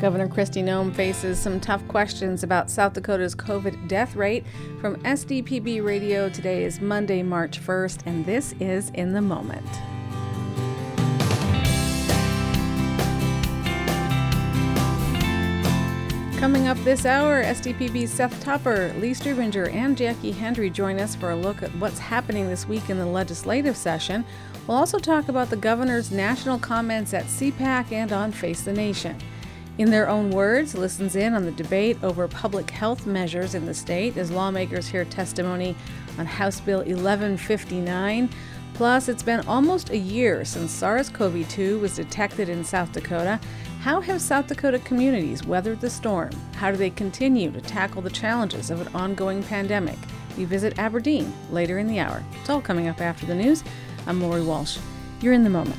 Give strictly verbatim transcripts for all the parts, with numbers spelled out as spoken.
Governor Kristi Noem faces some tough questions about South Dakota's COVID death rate. From S D P B Radio, today is Monday, March first, and this is In the Moment. Coming up this hour, S D P B's Seth Tupper, Lee Strubinger, and Jackie Hendry join us for a look at what's happening this week in the legislative session. We'll also talk about the governor's national comments at C PAC and on Face the Nation. In their own words, listens in on the debate over public health measures in the state as lawmakers hear testimony on House Bill eleven fifty-nine. Plus, it's been almost a year since SARS-C o V two was detected in South Dakota. How have South Dakota communities weathered the storm? How do they continue to tackle the challenges of an ongoing pandemic? We visit Aberdeen later in the hour. It's all coming up after the news. I'm Lori Walsh. You're in the moment.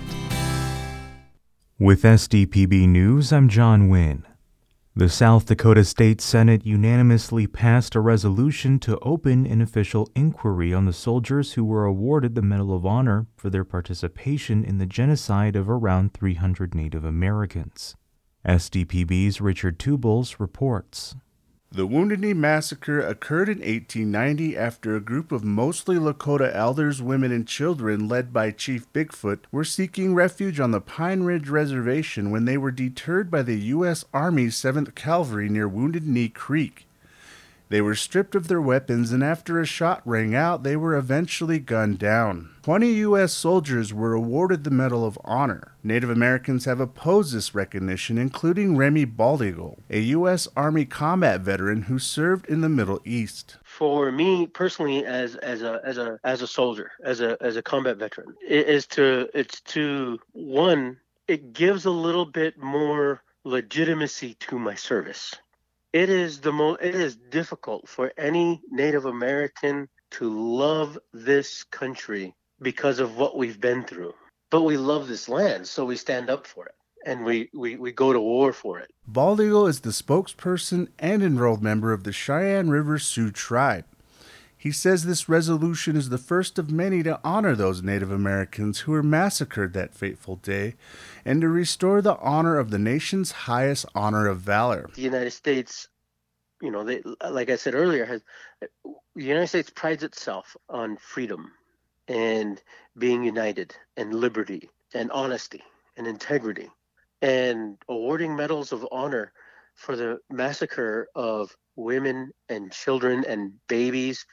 With S D P B News, I'm John Wynn. The South Dakota State Senate unanimously passed a resolution to open an official inquiry on the soldiers who were awarded the Medal of Honor for their participation in the genocide of around three hundred Native Americans. S D P B's Richard Tubles reports. The Wounded Knee Massacre occurred in eighteen ninety after a group of mostly Lakota elders, women, and children led by Chief Bigfoot were seeking refuge on the Pine Ridge Reservation when they were deterred by the U S Army's seventh Cavalry near Wounded Knee Creek. They were stripped of their weapons, and after a shot rang out, they were eventually gunned down. twenty U S soldiers were awarded the Medal of Honor. Native Americans have opposed this recognition, including Remy Baldigal, a U S Army combat veteran who served in the Middle East. For me personally, as as a as a as a soldier, as a as a combat veteran, it is to it's to one, it gives a little bit more legitimacy to my service. It is the mo- It is difficult for any Native American to love this country because of what we've been through. But we love this land, so we stand up for it, and we, we, we go to war for it. Baldigal is the spokesperson and enrolled member of the Cheyenne River Sioux tribe. He says this resolution is the first of many to honor those Native Americans who were massacred that fateful day and to restore the honor of the nation's highest honor of valor. The United States, you know, they, like I said earlier, has the United States prides itself on freedom and being united and liberty and honesty and integrity, and awarding medals of honor for the massacre of women and children and babies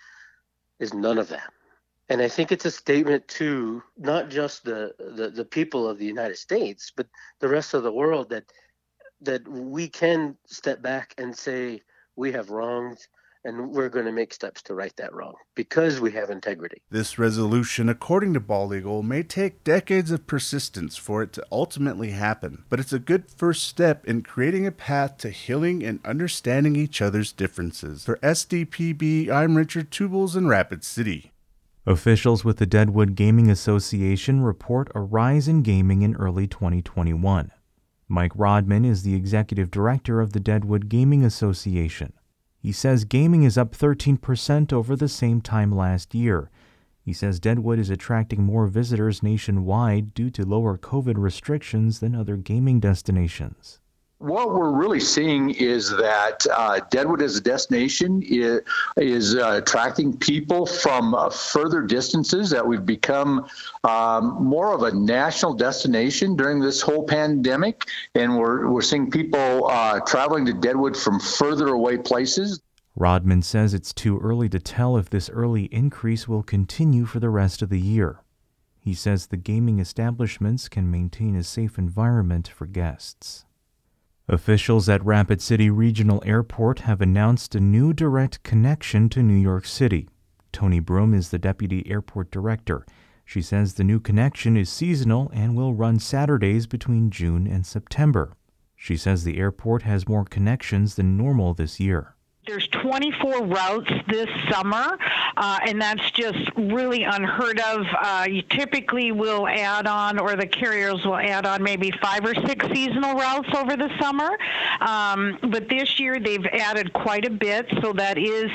is none of that. And I think it's a statement to not just the, the, the people of the United States, but the rest of the world that that we can step back and say we have wronged, and we're going to make steps to right that wrong because we have integrity. This resolution, according to Baldigal, may take decades of persistence for it to ultimately happen, but it's a good first step in creating a path to healing and understanding each other's differences. For S D P B, I'm Richard Tubles in Rapid City. Officials with the Deadwood Gaming Association report a rise in gaming in early twenty twenty-one. Mike Rodman is the executive director of the Deadwood Gaming Association. He says gaming is up thirteen percent over the same time last year. He says Deadwood is attracting more visitors nationwide due to lower COVID restrictions than other gaming destinations. What we're really seeing is that uh, Deadwood as a destination is, is uh, attracting people from uh, further distances, that we've become um, more of a national destination during this whole pandemic. And we're, we're seeing people uh, traveling to Deadwood from further away places. Rodman says it's too early to tell if this early increase will continue for the rest of the year. He says the gaming establishments can maintain a safe environment for guests. Officials at Rapid City Regional Airport have announced a new direct connection to New York City. Tony Broom is the deputy airport director. She says the new connection is seasonal and will run Saturdays between June and September. She says the airport has more connections than normal this year. There's twenty-four routes this summer, uh, and that's just really unheard of. Uh, you typically will add on, or the carriers will add on maybe five or six seasonal routes over the summer. Um, but this year they've added quite a bit, so that is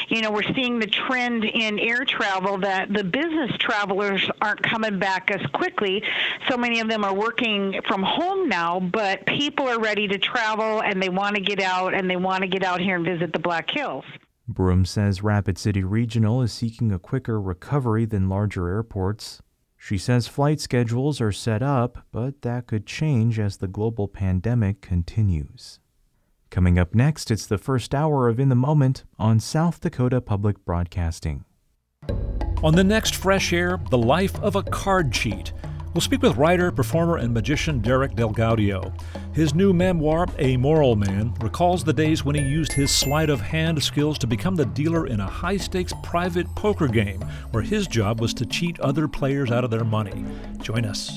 you know, we're seeing the trend in air travel that the business travelers aren't coming back as quickly. So many of them are working from home now, but people are ready to travel and they want to get out and they want to get out here and visit the Black Hills. Broom says Rapid City Regional is seeking a quicker recovery than larger airports. She says flight schedules are set up, but that could change as the global pandemic continues. Coming up next, it's the first hour of In the Moment on South Dakota Public Broadcasting. On the next Fresh Air, the life of a card cheat. We'll speak with writer, performer, and magician Derek DelGaudio. His new memoir, A Moral Man, recalls the days when he used his sleight of hand skills to become the dealer in a high-stakes private poker game where his job was to cheat other players out of their money. Join us.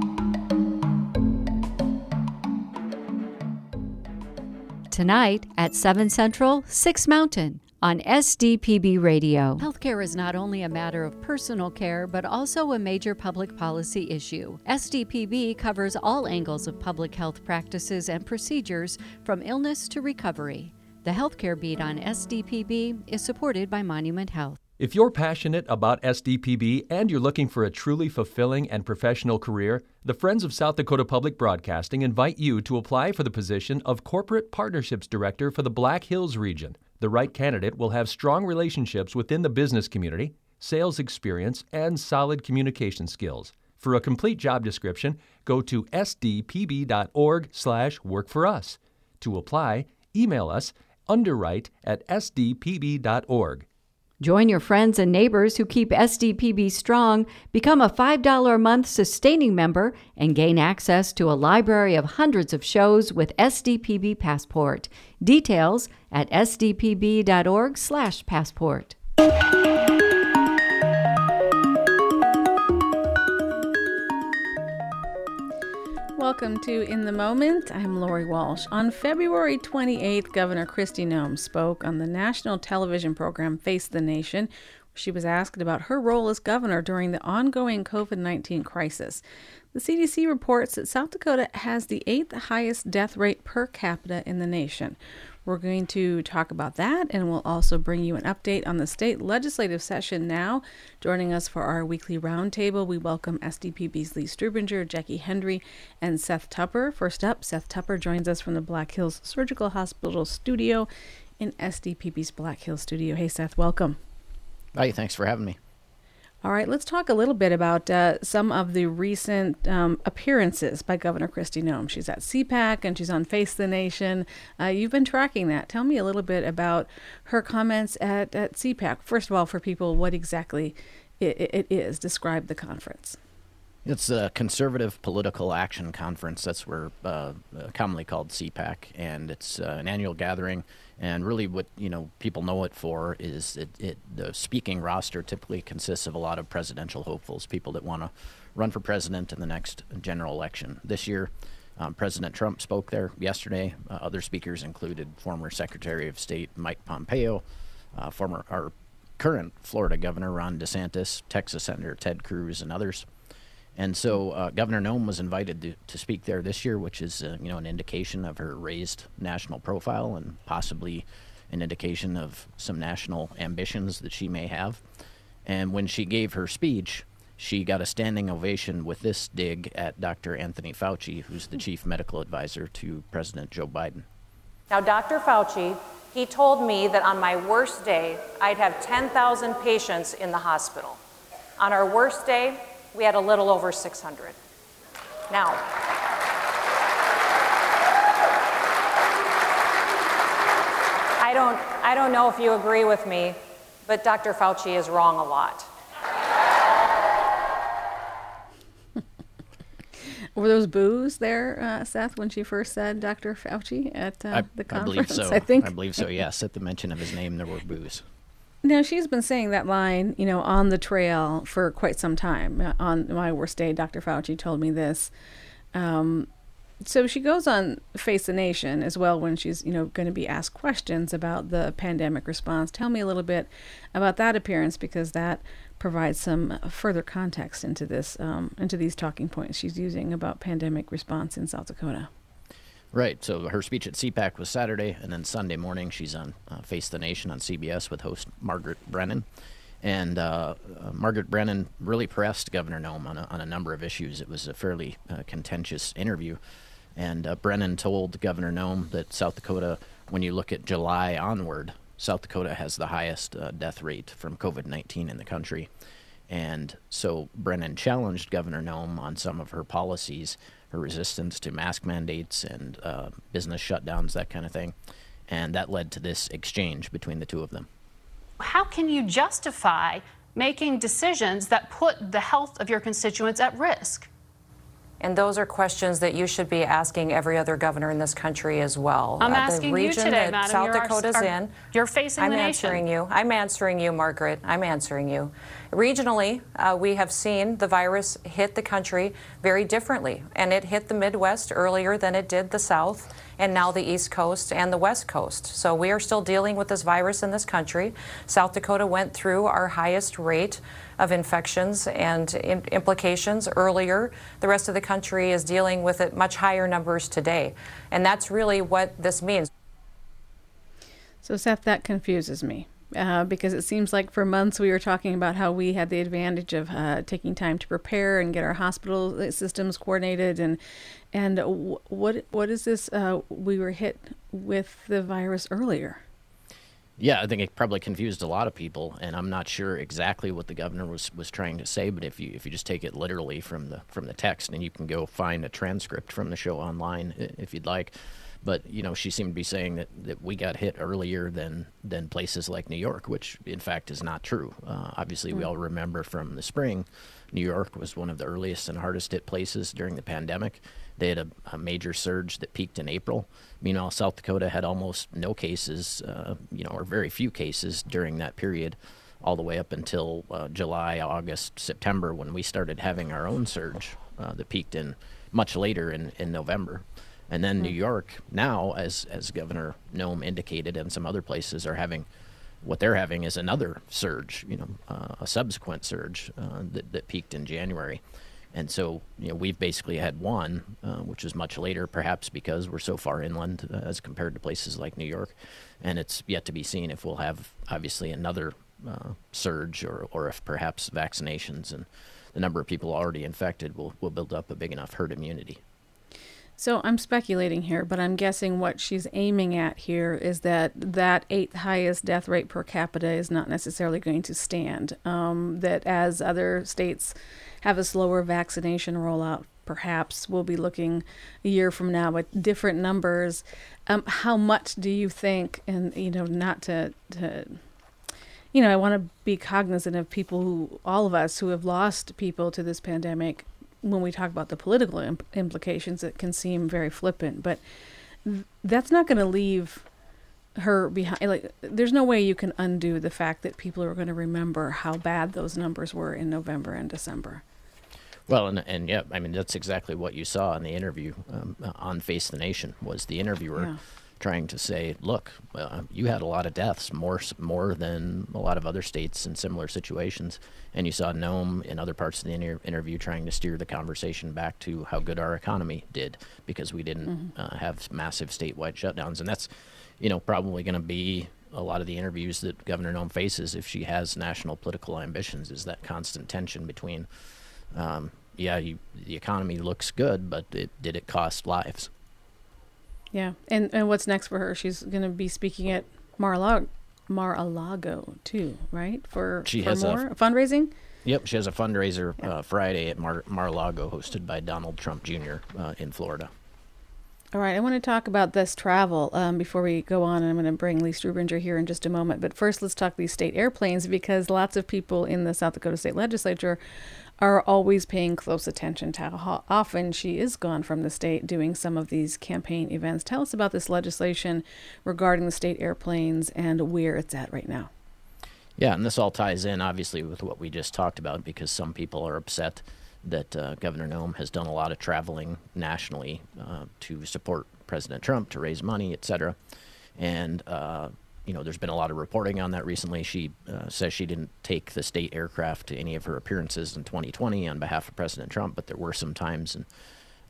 Tonight at seven Central, six Mountain on S D P B Radio. Healthcare is not only a matter of personal care, but also a major public policy issue. S D P B covers all angles of public health practices and procedures, from illness to recovery. The Healthcare Beat on S D P B is supported by Monument Health. If you're passionate about S D P B and you're looking for a truly fulfilling and professional career, the Friends of South Dakota Public Broadcasting invite you to apply for the position of Corporate Partnerships Director for the Black Hills region. The right candidate will have strong relationships within the business community, sales experience, and solid communication skills. For a complete job description, go to s d p b dot org slash work for us. To apply, email us underwrite at s d p b dot org. Join your friends and neighbors who keep S D P B strong, become a five dollars a month sustaining member, and gain access to a library of hundreds of shows with S D P B Passport. Details at s d p b dot org slash passport. Welcome to In the Moment. I'm Lori Walsh. On February twenty-eighth, Governor Kristi Noem spoke on the national television program Face the Nation. She was asked about her role as governor during the ongoing covid nineteen crisis. The C D C reports that South Dakota has the eighth highest death rate per capita in the nation. We're going to talk about that, and we'll also bring you an update on the state legislative session now. Joining us for our weekly roundtable, we welcome S D P B's Lee Strubinger, Jackie Hendry, and Seth Tupper. First up, Seth Tupper joins us from the Black Hills Surgical Hospital studio in S D P B's Black Hills studio. Hey, Seth, welcome. Hi, thanks for having me. All right, let's talk a little bit about uh, some of the recent um, appearances by Governor Kristi Noem. She's at C PAC and she's on Face the Nation. Uh, you've been tracking that. Tell me a little bit about her comments at, at C PAC. First of all, for people, what exactly it, it is. Describe the conference. It's a Conservative Political Action Conference. That's where uh, commonly called C PAC, and it's uh, an annual gathering. And really, what you know people know it for is it, it the speaking roster typically consists of a lot of presidential hopefuls, people that want to run for president in the next general election. This year, um, President Trump spoke there yesterday. Uh, other speakers included former Secretary of State Mike Pompeo, uh, former our current Florida Governor Ron DeSantis, Texas Senator Ted Cruz, and others. And so uh, Governor Noem was invited to, to speak there this year, which is uh, you know an indication of her raised national profile and possibly an indication of some national ambitions that she may have. And when she gave her speech, she got a standing ovation with this dig at Doctor Anthony Fauci, who's the chief medical advisor to President Joe Biden. Now, Doctor Fauci, he told me that on my worst day, I'd have ten thousand patients in the hospital. On our worst day, we had a little over six hundred. Now, I don't, I don't know if you agree with me, but Doctor Fauci is wrong a lot. Were those boos there, uh, Seth, when she first said Doctor Fauci at uh, I, the conference? I believe so. I think. I believe so, yes. At the mention of his name, there were boos. Now, she's been saying that line, you know, on the trail for quite some time. Uh, on my worst day, Doctor Fauci told me this. Um, so she goes on Face the Nation as well when she's, you know, going to be asked questions about the pandemic response. Tell me a little bit about that appearance, because that provides some further context into this, um, into these talking points she's using about pandemic response in South Dakota. Right. So her speech at C PAC was Saturday, and then Sunday morning she's on uh, Face the Nation on C B S with host Margaret Brennan. And uh, uh, Margaret Brennan really pressed Governor Noem on a, on a number of issues. It was a fairly uh, contentious interview. And uh, Brennan told Governor Noem that South Dakota, when you look at July onward, South Dakota has the highest uh, death rate from COVID nineteen in the country. And so Brennan challenged Governor Noem on some of her policies, her resistance to mask mandates and uh, business shutdowns, that kind of thing. And that led to this exchange between the two of them. How can you justify making decisions that put the health of your constituents at risk? And those are questions that you should be asking every other governor in this country as well. I'm uh, asking the region you today, that Madam. South you're Dakota's our, in. You're facing I'm the answering nation. you. I'm answering you, Margaret. I'm answering you. Regionally, uh, we have seen the virus hit the country very differently, and it hit the Midwest earlier than it did the South, and now the East Coast and the West Coast. So we are still dealing with this virus in this country. South Dakota went through our highest rate of infections and in- implications earlier. The rest of the country is dealing with it much higher numbers today. And that's really what this means. So, Seth, that confuses me. Uh, because it seems like for months we were talking about how we had the advantage of uh, taking time to prepare and get our hospital systems coordinated, and and w- what what is this? Uh, we were hit with the virus earlier. Yeah, I think it probably confused a lot of people, and I'm not sure exactly what the governor was, was trying to say. But if you if you just take it literally from the from the text, and you can go find a transcript from the show online if you'd like. But, you know, she seemed to be saying that, that we got hit earlier than, than places like New York, which, in fact, is not true. Uh, obviously, mm. we all remember from the spring, New York was one of the earliest and hardest hit places during the pandemic. They had a, a major surge that peaked in April. Meanwhile, South Dakota had almost no cases, uh, you know, or very few cases during that period, all the way up until uh, July, August, September, when we started having our own surge uh, that peaked in much later in, in November. And then New York now, as as Governor Noem indicated, and some other places are having, what they're having is another surge, you know, uh, a subsequent surge uh, that, that peaked in January. And so, you know, we've basically had one, uh, which is much later, perhaps because we're so far inland uh, as compared to places like New York. And it's yet to be seen if we'll have, obviously, another uh, surge or, or if perhaps vaccinations and the number of people already infected will, will build up a big enough herd immunity. So I'm speculating here, but I'm guessing what she's aiming at here is that that eighth highest death rate per capita is not necessarily going to stand. Um, that as other states have a slower vaccination rollout, perhaps we'll be looking a year from now at different numbers. Um, how much do you think, and, you know, not to, to you know, I want to be cognizant of people who, all of us who have lost people to this pandemic. When we talk about the political imp- implications, it can seem very flippant, but th- that's not going to leave her behind. Like, there's no way you can undo the fact that people are going to remember how bad those numbers were in November and December. Well, and, and yeah, I mean, that's exactly what you saw in the interview um, on Face the Nation, was the interviewer yeah. trying to say, look, uh, you had a lot of deaths, more more than a lot of other states in similar situations. And you saw Noem in other parts of the inter- interview trying to steer the conversation back to how good our economy did because we didn't mm-hmm. uh, have massive statewide shutdowns. And that's, you know, probably going to be a lot of the interviews that Governor Noem faces if she has national political ambitions, is that constant tension between, um, yeah, you, the economy looks good, but it, did it cost lives? Yeah. And, and what's next for her? She's going to be speaking at Mar-a-Lago. Mar-a-Lago too, right? For, she for has more a, fundraising? Yep, she has a fundraiser uh, Friday at Mar- Mar-a-Lago hosted by Donald Trump Junior uh, in Florida. All right, I want to talk about this travel um, before we go on, and I'm going to bring Lee Strubinger here in just a moment. But first, let's talk these state airplanes, because lots of people in the South Dakota State Legislature are always paying close attention to how often she is gone from the state doing some of these campaign events. Tell us about this legislation regarding the state airplanes and where it's at right now. Yeah, and this all ties in, obviously, with what we just talked about, because some people are upset that uh, Governor Noem has done a lot of traveling nationally uh, to support President Trump, to raise money, et cetera. And, uh, you know, there's been a lot of reporting on that recently. She uh, says she didn't take the state aircraft to any of her appearances in twenty twenty on behalf of President Trump, but there were some times in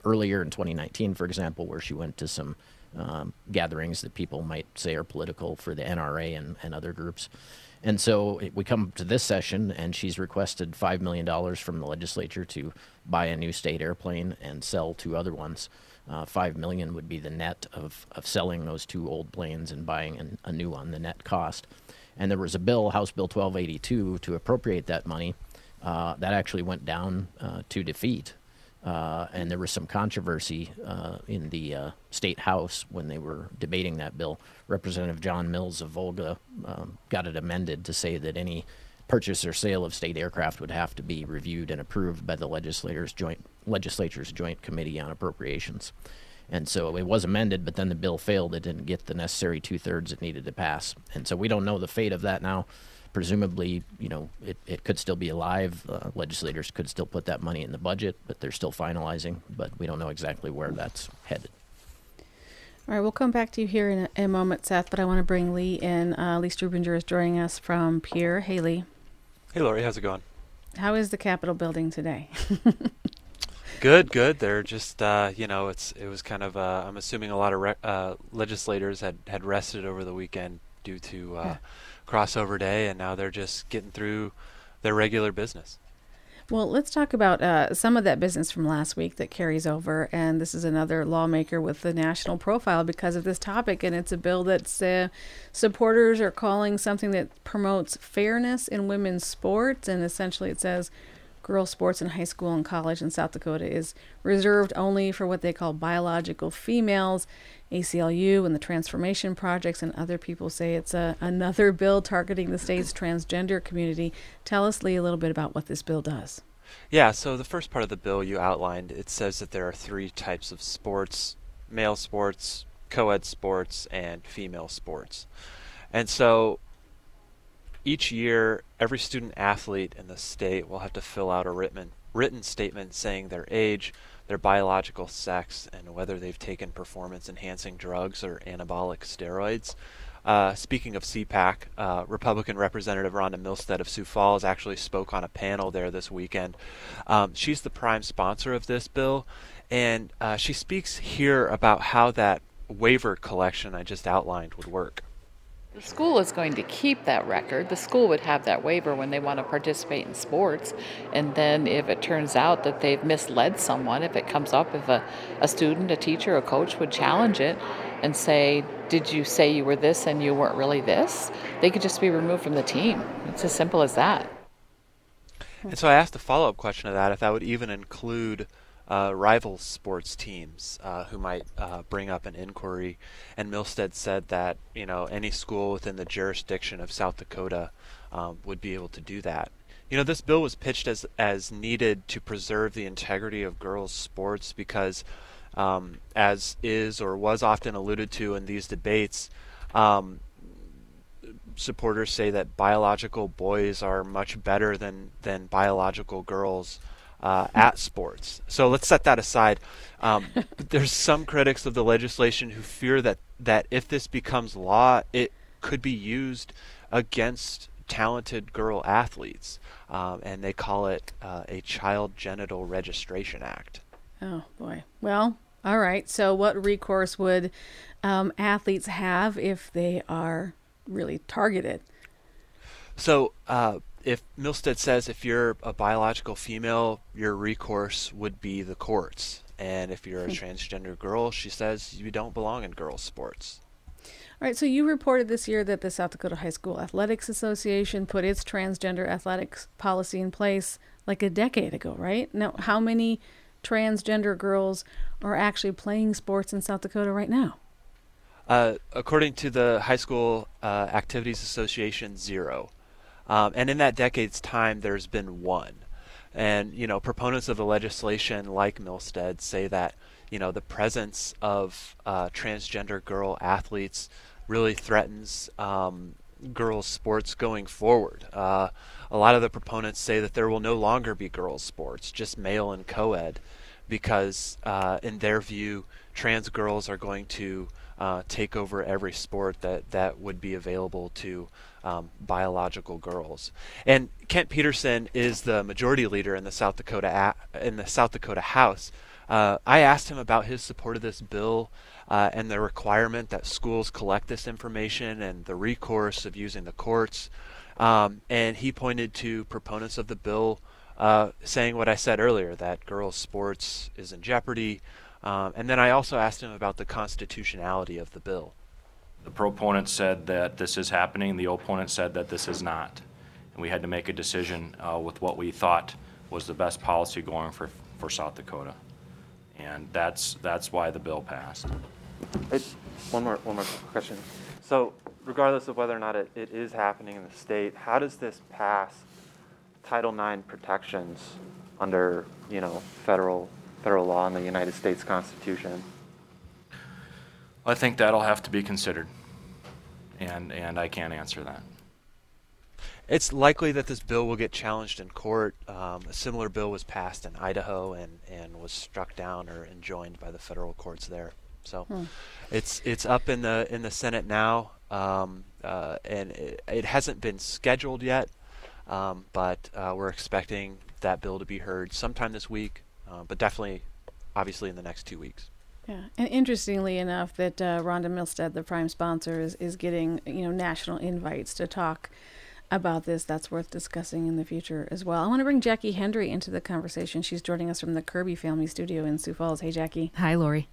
earlier in twenty nineteen, for example, where she went to some um, gatherings that people might say are political for the N R A and, and other groups. And so it, we come to this session, and she's requested five million dollars from the legislature to buy a new state airplane and sell two other ones. Uh, five million dollars would be the net of, of selling those two old planes and buying an, a new one, the net cost. And there was a bill, House Bill twelve eighty-two, to appropriate that money. Uh, that actually went down uh, to defeat. Uh, and there was some controversy uh, in the uh, state house when they were debating that bill. Representative John Mills of Volga um, got it amended to say that any purchase or sale of state aircraft would have to be reviewed and approved by the legislators joint legislature's Joint Committee on Appropriations. And so it was amended, but then the bill failed. It didn't get the necessary two-thirds it needed to pass. And so we don't know the fate of that now. Presumably, you know, it, it could still be alive. Uh, legislators could still put that money in the budget, but they're still finalizing. But we don't know exactly where that's headed. All right, we'll come back to you here in a, a moment, Seth, but I want to bring Lee in. Uh, Lee Strubinger is joining us from Pierre. Hey, Lee. Hey, Lori. How's it going? How is the Capitol building today? Good, good. They're just, uh, you know, it's it was kind of, uh, I'm assuming a lot of re- uh, legislators had, had rested over the weekend due to uh, yeah. crossover day, and now they're just getting through their regular business. Well, let's talk about uh, some of that business from last week that carries over, and this is another lawmaker with the national profile because of this topic, and it's a bill that's uh, supporters are calling something that promotes fairness in women's sports, and essentially it says girls' sports in high school and college in South Dakota is reserved only for what they call biological females. A C L U and the Transformation Projects and other people say it's a, another bill targeting the state's transgender community. Tell us, Lee, a little bit about what this bill does. Yeah, so the first part of the bill you outlined, it says that there are three types of sports: male sports, co-ed sports, and female sports. And so each year, every student athlete in the state will have to fill out a written, written statement saying their age, their biological sex, and whether they've taken performance-enhancing drugs or anabolic steroids. Uh, speaking of C PAC, uh, Republican Representative Rhonda Milstead of Sioux Falls actually spoke on a panel there this weekend. Um, she's the prime sponsor of this bill, and uh, she speaks here about how that waiver collection I just outlined would work. The school is going to keep that record. The school would have that waiver when they want to participate in sports. And then if it turns out that they've misled someone, if it comes up, if a, a student, a teacher, a coach would challenge it and say, did you say you were this and you weren't really this? They could just be removed from the team. It's as simple as that. And so I asked a follow-up question to that, if that would even include Uh, rival sports teams uh, who might uh, bring up an inquiry, and Milstead said that you know any school within the jurisdiction of South Dakota um, would be able to do that. You know, this bill was pitched as as needed to preserve the integrity of girls' sports because, um, as is or was often alluded to in these debates, um, supporters say that biological boys are much better than than biological girls Uh, at sports. So let's set that aside. Um, but there's some critics of the legislation who fear that, that if this becomes law, it could be used against talented girl athletes. Um, and they call it uh, a Child Genital Registration Act. Oh, boy. Well, all right. So what recourse would um, athletes have if they are really targeted? So, uh, if Milstead says if you're a biological female, your recourse would be the courts. And if you're a transgender girl, she says you don't belong in girls' sports. All right, so you reported this year that the South Dakota High School Athletics Association put its transgender athletics policy in place like a decade ago, right? Now, how many transgender girls are actually playing sports in South Dakota right now? Uh, according to the High School uh, Activities Association, zero. Um, and in that decade's time, there's been one. And, you know, proponents of the legislation like Milstead say that, you know, the presence of uh, transgender girl athletes really threatens um, girls' sports going forward. Uh, a lot of the proponents say that there will no longer be girls' sports, just male and co-ed, because uh, in their view, trans girls are going to uh, take over every sport that, that would be available to Um, biological girls. And Kent Peterson is the majority leader in the South Dakota a- in the South Dakota House. Uh, I asked him about his support of this bill uh, and the requirement that schools collect this information and the recourse of using the courts. Um, and he pointed to proponents of the bill uh, saying what I said earlier, that girls' sports is in jeopardy. Um, and then I also asked him about the constitutionality of the bill. The proponent said that this is happening. The opponent said that this is not. And we had to make a decision uh, with what we thought was the best policy going for, for South Dakota. And that's that's why the bill passed. It, one more one more question. So regardless of whether or not it, it is happening in the state, how does this pass Title nine protections under, you know, federal federal law and the United States Constitution? I think that'll have to be considered, and and I can't answer that. It's likely that this bill will get challenged in court. Um, a similar bill was passed in Idaho and, and was struck down or enjoined by the federal courts there. So hmm. it's it's up in the in the Senate now, um, uh, and it, it hasn't been scheduled yet, um, but uh, we're expecting that bill to be heard sometime this week, uh, but definitely, obviously, in the next two weeks. Yeah, and interestingly enough, that uh, Rhonda Milstead, the prime sponsor, is, is getting you know national invites to talk about this. That's worth discussing in the future as well. I want to bring Jackie Hendry into the conversation. She's joining us from the Kirby Family Studio in Sioux Falls. Hey, Jackie. Hi, Lori.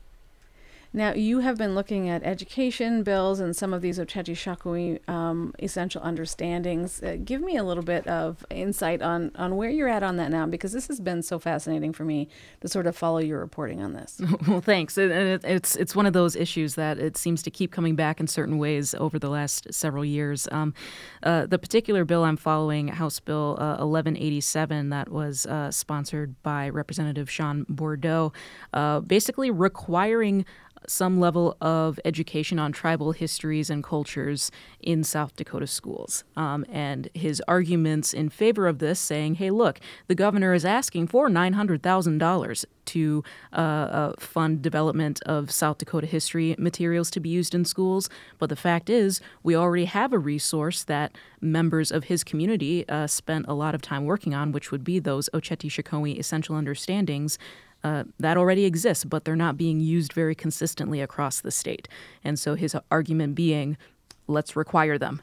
Now, you have been looking at education bills and some of these Oceti Sakowin um, essential understandings. Uh, give me a little bit of insight on, on where you're at on that now, because this has been so fascinating for me to sort of follow your reporting on this. Well, thanks. And it, it's it's one of those issues that it seems to keep coming back in certain ways over the last several years. Um, uh, the particular bill I'm following, House Bill uh, eleven eighty-seven, that was uh, sponsored by Representative Sean Bordeaux, uh, basically requiring some level of education on tribal histories and cultures in South Dakota schools. Um, and his arguments in favor of this, saying, hey, look, the governor is asking for nine hundred thousand dollars to uh, uh, fund development of South Dakota history materials to be used in schools. But the fact is, we already have a resource that members of his community uh, spent a lot of time working on, which would be those Oceti Sakowin essential understandings. Uh, that already exists, but they're not being used very consistently across the state. And so his argument being, let's require them,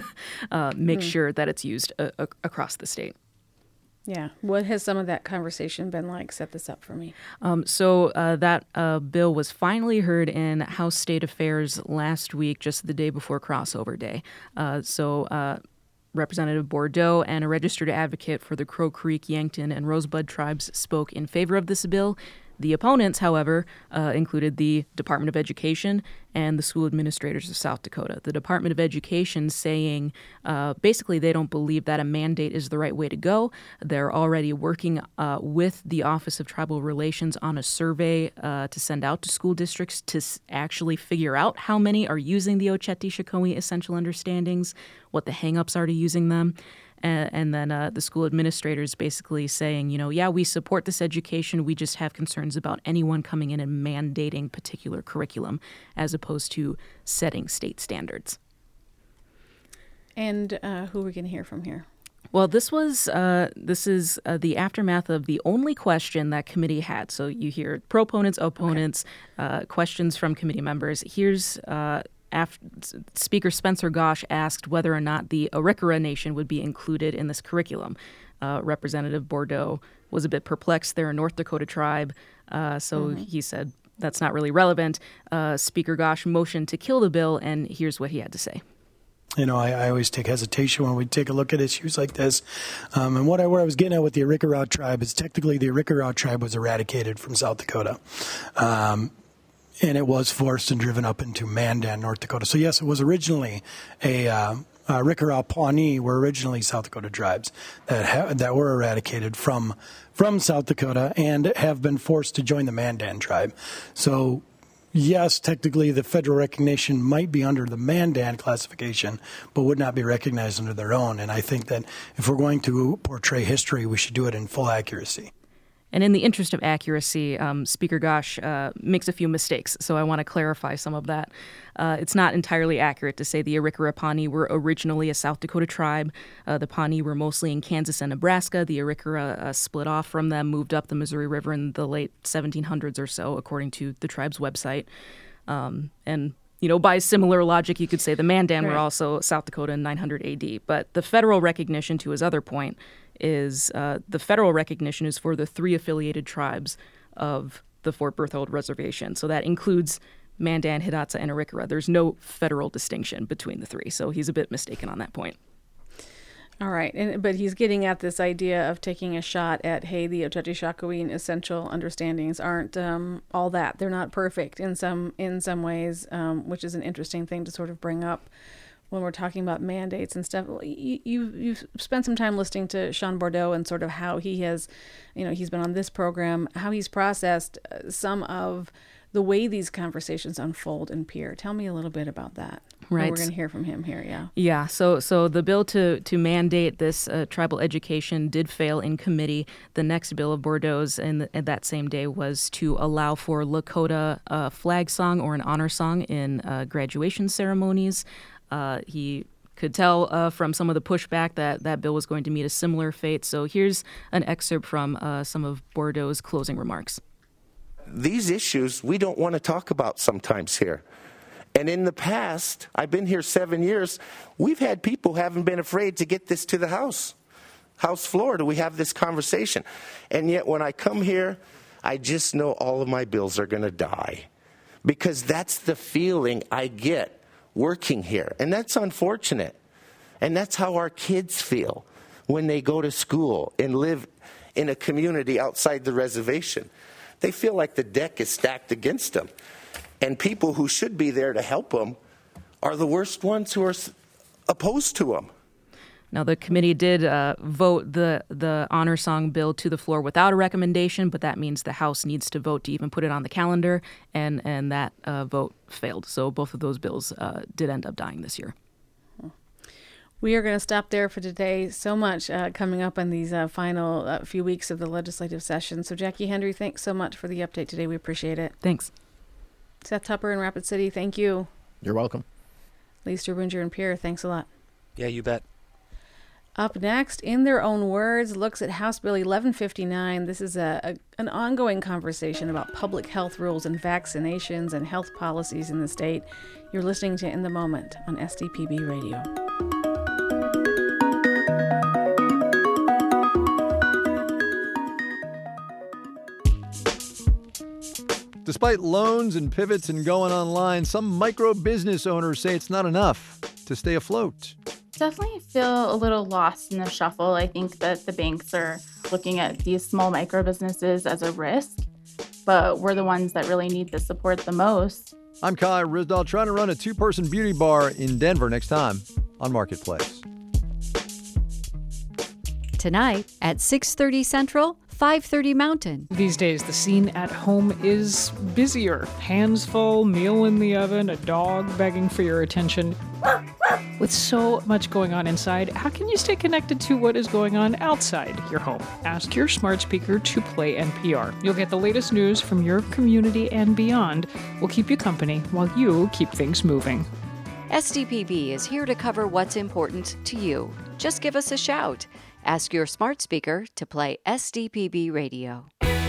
uh, make mm. sure that it's used uh, uh, across the state. Yeah. What has some of that conversation been like? Set this up for me. Um, so uh, that uh, bill was finally heard in House State Affairs last week, just the day before crossover day. Uh, so uh, Representative Bordeaux and a registered advocate for the Crow Creek, Yankton, and Rosebud tribes spoke in favor of this bill. The opponents, however, uh, included the Department of Education and the school administrators of South Dakota. The Department of Education saying uh, basically they don't believe that a mandate is the right way to go. They're already working uh, with the Office of Tribal Relations on a survey uh, to send out to school districts to s- actually figure out how many are using the Oceti Sakowin essential understandings, what the hangups are to using them. And, and then uh, the school administrators basically saying, you know, yeah, we support this education. We just have concerns about anyone coming in and mandating particular curriculum as opposed to setting state standards. And uh, who are we going to hear from here? Well, this was uh, this is uh, the aftermath of the only question that committee had. So you hear proponents, opponents, okay. uh, questions from committee members. Here's uh, After, Speaker Spencer Gosch asked whether or not the Arikara Nation would be included in this curriculum. Uh, Representative Bordeaux was a bit perplexed. They're a North Dakota tribe, uh, so mm-hmm. he said that's not really relevant. Uh, Speaker Gosch motioned to kill the bill, and here's what he had to say. You know, I, I always take hesitation when we take a look at issues like this. Um, and what I, what I was getting at with the Arikara tribe is technically the Arikara tribe was eradicated from South Dakota. Um, And it was forced and driven up into Mandan, North Dakota. So, yes, it was originally a uh, uh, Arikara Pawnee were originally South Dakota tribes that ha- that were eradicated from from South Dakota and have been forced to join the Mandan tribe. So, yes, technically the federal recognition might be under the Mandan classification, but would not be recognized under their own. And I think that if we're going to portray history, we should do it in full accuracy. And in the interest of accuracy, um, Speaker Ghosh uh, makes a few mistakes, so I want to clarify some of that. Uh, it's not entirely accurate to say the Arikara Pawnee were originally a South Dakota tribe. Uh, the Pawnee were mostly in Kansas and Nebraska. The Arikara uh, split off from them, moved up the Missouri River in the late seventeen hundreds or so, according to the tribe's website. Um, and You know, by similar logic, you could say the Mandan right. were also South Dakota in nine hundred A D. But the federal recognition, to his other point, is uh, the federal recognition is for the three affiliated tribes of the Fort Berthold Reservation. So that includes Mandan, Hidatsa, and Arikara. There's no federal distinction between the three. So he's a bit mistaken on that point. All right, and but he's getting at this idea of taking a shot at, hey, the Oceti-Sakowin essential understandings aren't um, all that. They're not perfect in some in some ways, um, which is an interesting thing to sort of bring up when we're talking about mandates and stuff. You, you, you've spent some time listening to Sean Bordeaux and sort of how he has, you know, he's been on this program, how he's processed some of the way these conversations unfold in peer. Tell me a little bit about that. Right. We're going to hear from him here, yeah. Yeah, so so the bill to, to mandate this uh, tribal education did fail in committee. The next bill of Bordeaux's in, the, in that same day was to allow for Lakota uh, flag song or an honor song in uh, graduation ceremonies. Uh, he could tell uh, from some of the pushback that that bill was going to meet a similar fate. So here's an excerpt from uh, some of Bordeaux's closing remarks. These issues we don't want to talk about sometimes here. And in the past, I've been here seven years, we've had people who haven't been afraid to get this to the House. House floor, do we have this conversation? And yet when I come here, I just know all of my bills are going to die. Because that's the feeling I get working here. And that's unfortunate. And that's how our kids feel when they go to school and live in a community outside the reservation. They feel like the deck is stacked against them. And people who should be there to help them are the worst ones who are opposed to them. Now, the committee did uh, vote the, the honor song bill to the floor without a recommendation, but that means the House needs to vote to even put it on the calendar, and, and that uh, vote failed. So both of those bills uh, did end up dying this year. We are going to stop there for today. So much uh, coming up in these uh, final uh, few weeks of the legislative session. So Jackie Hendry, thanks so much for the update today. We appreciate it. Thanks. Seth Tupper in Rapid City, thank you. You're welcome. Lee Sterbinger and Pierre, thanks a lot. Yeah, you bet. Up next, In Their Own Words, looks at House Bill eleven fifty-nine. This is a, a an ongoing conversation about public health rules and vaccinations and health policies in the state. You're listening to In the Moment on S D P B Radio. Despite loans and pivots and going online, some micro business owners say it's not enough to stay afloat. Definitely feel a little lost in the shuffle. I think that the banks are looking at these small micro businesses as a risk, but we're the ones that really need the support the most. I'm Kai Risdall, trying to run a two-person beauty bar in Denver next time on Marketplace. Tonight at six thirty Central, five thirty Mountain. These days, the scene at home is busier. Hands full, meal in the oven, a dog begging for your attention. With so much going on inside, how can you stay connected to what is going on outside your home? Ask your smart speaker to play N P R. You'll get the latest news from your community and beyond. We'll keep you company while you keep things moving. S D P B is here to cover what's important to you. Just give us a shout. Ask your smart speaker to play S D P B Radio.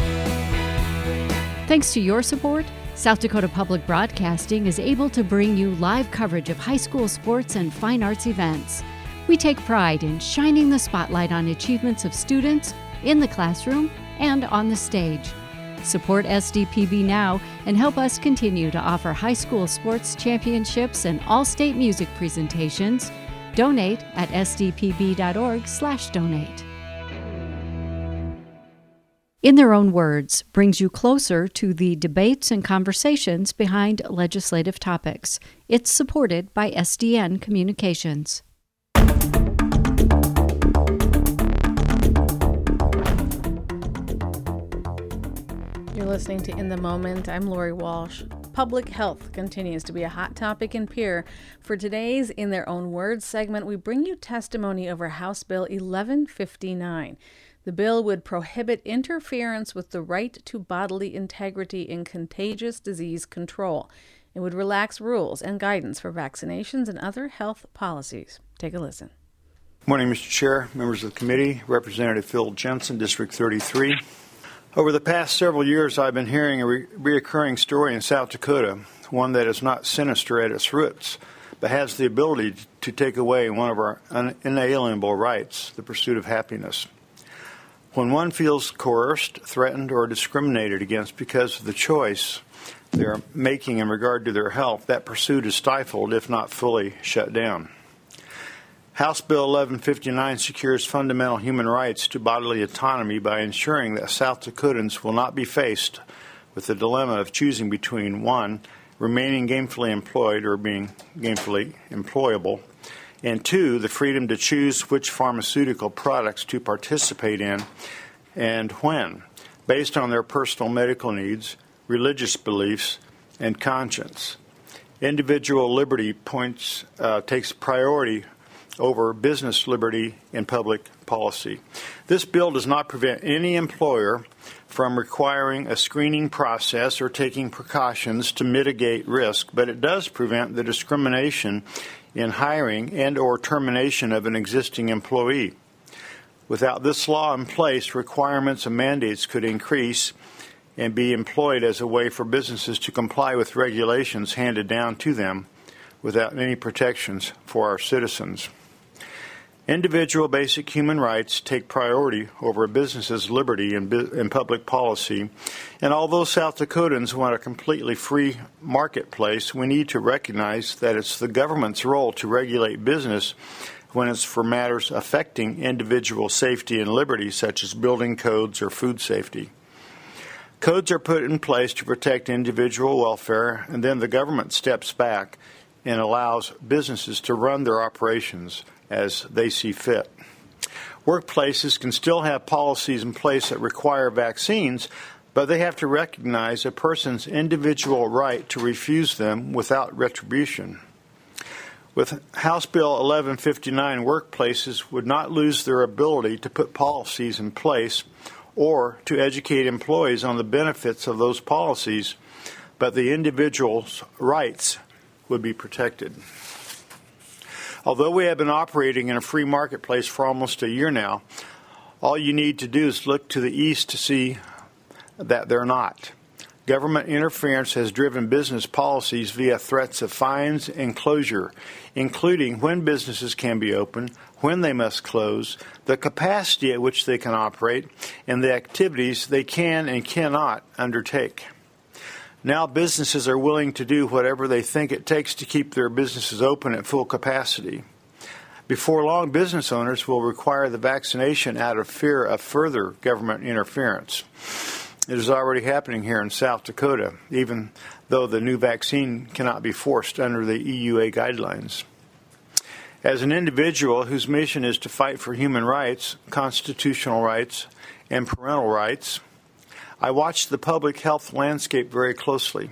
Thanks to your support, South Dakota Public Broadcasting is able to bring you live coverage of high school sports and fine arts events. We take pride in shining the spotlight on achievements of students in the classroom and on the stage. Support S D P B now and help us continue to offer high school sports championships and all-state music presentations. Donate at s d p b dot org slash donate. In Their Own Words brings you closer to the debates and conversations behind legislative topics. It's supported by S D N Communications. You're listening to In the Moment. I'm Lori Walsh. Public health continues to be a hot topic in Pierre. For today's In Their Own Words segment, we bring you testimony over House Bill eleven fifty-nine. The bill would prohibit interference with the right to bodily integrity in contagious disease control. It would relax rules and guidance for vaccinations and other health policies. Take a listen. Morning, Mister Chair, members of the committee, Representative Phil Jensen, District thirty-three. Over the past several years, I've been hearing a re- reoccurring story in South Dakota, one that is not sinister at its roots, but has the ability to take away one of our inalienable rights, the pursuit of happiness. When one feels coerced, threatened, or discriminated against because of the choice they're making in regard to their health, that pursuit is stifled, if not fully shut down. House Bill eleven fifty-nine secures fundamental human rights to bodily autonomy by ensuring that South Dakotans will not be faced with the dilemma of choosing between, one, remaining gainfully employed or being gainfully employable, and two, the freedom to choose which pharmaceutical products to participate in and when, based on their personal medical needs, religious beliefs, and conscience. Individual liberty points uh, takes priority over business liberty in public policy. This bill does not prevent any employer from requiring a screening process or taking precautions to mitigate risk, but it does prevent the discrimination in hiring and or termination of an existing employee. Without this law in place, requirements and mandates could increase and be employed as a way for businesses to comply with regulations handed down to them without any protections for our citizens. Individual basic human rights take priority over a business's liberty in, bu- in public policy, and although South Dakotans want a completely free marketplace, we need to recognize that it's the government's role to regulate business when it's for matters affecting individual safety and liberty, such as building codes or food safety. Codes are put in place to protect individual welfare, and then the government steps back and allows businesses to run their operations as they see fit. Workplaces can still have policies in place that require vaccines, but they have to recognize a person's individual right to refuse them without retribution. With House Bill eleven fifty-nine, workplaces would not lose their ability to put policies in place or to educate employees on the benefits of those policies, but the individual's rights would be protected. Although we have been operating in a free marketplace for almost a year now, all you need to do is look to the east to see that they're not. Government interference has driven business policies via threats of fines and closure, including when businesses can be open, when they must close, the capacity at which they can operate, and the activities they can and cannot undertake. Now businesses are willing to do whatever they think it takes to keep their businesses open at full capacity. Before long, business owners will require the vaccination out of fear of further government interference. It is already happening here in South Dakota, even though the new vaccine cannot be forced under the E U A guidelines. As an individual whose mission is to fight for human rights, constitutional rights, and parental rights, I watch the public health landscape very closely.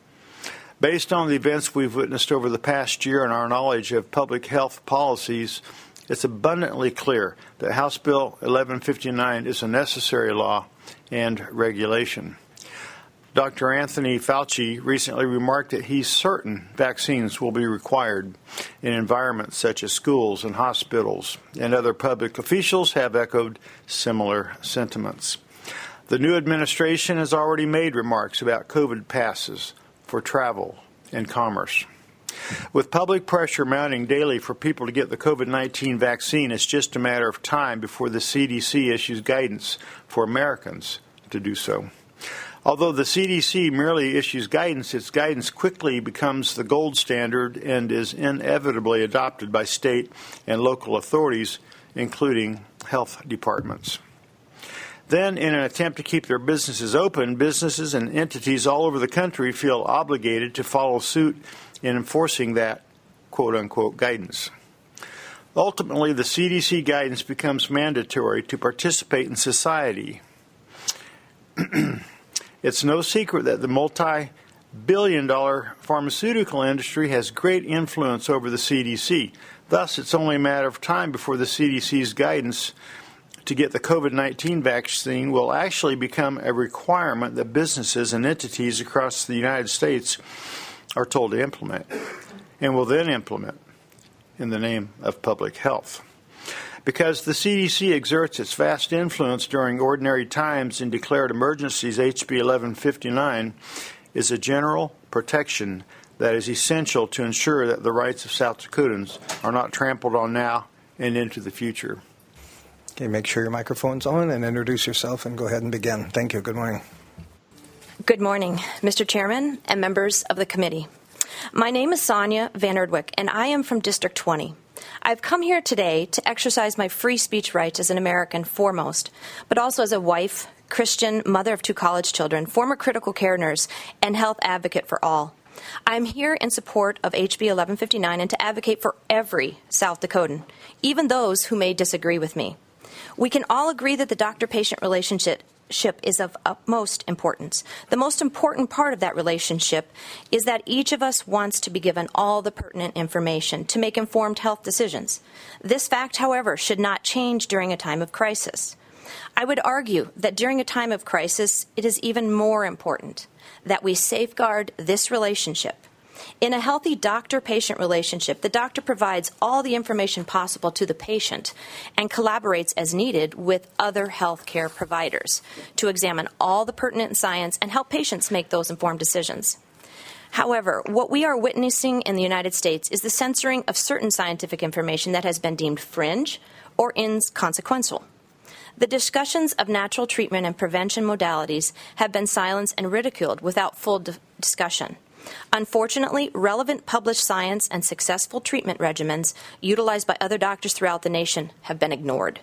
Based on the events we've witnessed over the past year and our knowledge of public health policies, it's abundantly clear that House Bill eleven fifty-nine is a necessary law and regulation. Doctor Anthony Fauci recently remarked that he's certain vaccines will be required in environments such as schools and hospitals, and other public officials have echoed similar sentiments. The new administration has already made remarks about COVID passes for travel and commerce. With public pressure mounting daily for people to get the COVID nineteen vaccine, it's just a matter of time before the C D C issues guidance for Americans to do so. Although the C D C merely issues guidance, its guidance quickly becomes the gold standard and is inevitably adopted by state and local authorities, including health departments. Then, in an attempt to keep their businesses open, businesses and entities all over the country feel obligated to follow suit in enforcing that quote-unquote guidance. Ultimately, the C D C guidance becomes mandatory to participate in society. It's no secret that the multi-billion dollar pharmaceutical industry has great influence over the C D C. Thus, it's only a matter of time before the C D C's guidance to get the COVID nineteen vaccine will actually become a requirement that businesses and entities across the United States are told to implement, and will then implement in the name of public health. Because the C D C exerts its vast influence during ordinary times in declared emergencies, H B eleven fifty-nine is a general protection that is essential to ensure that the rights of South Dakotans are not trampled on now and into the future. Okay, make sure your microphone's on and introduce yourself and go ahead and begin. Thank you. Good morning. Good morning, Mister Chairman and members of the committee. My name is Sonia Van Erdwick, and I am from District twenty. I've come here today to exercise my free speech rights as an American foremost, but also as a wife, Christian, mother of two college children, former critical care nurse, and health advocate for all. I'm here in support of H B eleven fifty-nine and to advocate for every South Dakotan, even those who may disagree with me. We can all agree that the doctor-patient relationship is of utmost importance. The most important part of that relationship is that each of us wants to be given all the pertinent information to make informed health decisions. This fact, however, should not change during a time of crisis. I would argue that during a time of crisis, it is even more important that we safeguard this relationship. In a healthy doctor-patient relationship, the doctor provides all the information possible to the patient and collaborates as needed with other health care providers to examine all the pertinent science and help patients make those informed decisions. However, what we are witnessing in the United States is the censoring of certain scientific information that has been deemed fringe or inconsequential. The discussions of natural treatment and prevention modalities have been silenced and ridiculed without full d- discussion. Unfortunately, relevant published science and successful treatment regimens utilized by other doctors throughout the nation have been ignored.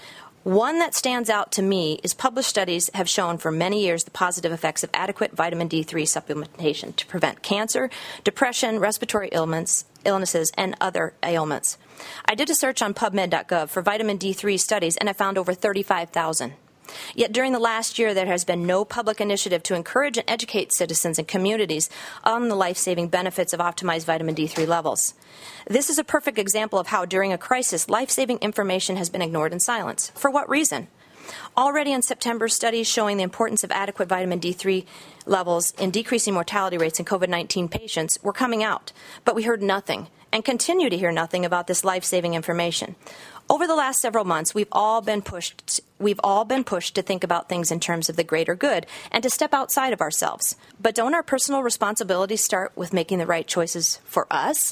One that stands out to me is published studies have shown for many years the positive effects of adequate vitamin D three supplementation to prevent cancer, depression, respiratory ailments, illnesses, and other ailments. I did a search on PubMed dot gov for vitamin D three studies, and I found over thirty-five thousand. Yet during the last year, there has been no public initiative to encourage and educate citizens and communities on the life-saving benefits of optimized vitamin D three levels. This is a perfect example of how, during a crisis, life-saving information has been ignored in silence. For what reason? Already in September, studies showing the importance of adequate vitamin D three levels in decreasing mortality rates in COVID nineteen patients were coming out, but we heard nothing and continue to hear nothing about this life-saving information. Over the last several months, we've all been pushed we've all been pushed to think about things in terms of the greater good and to step outside of ourselves. But don't our personal responsibilities start with making the right choices for us?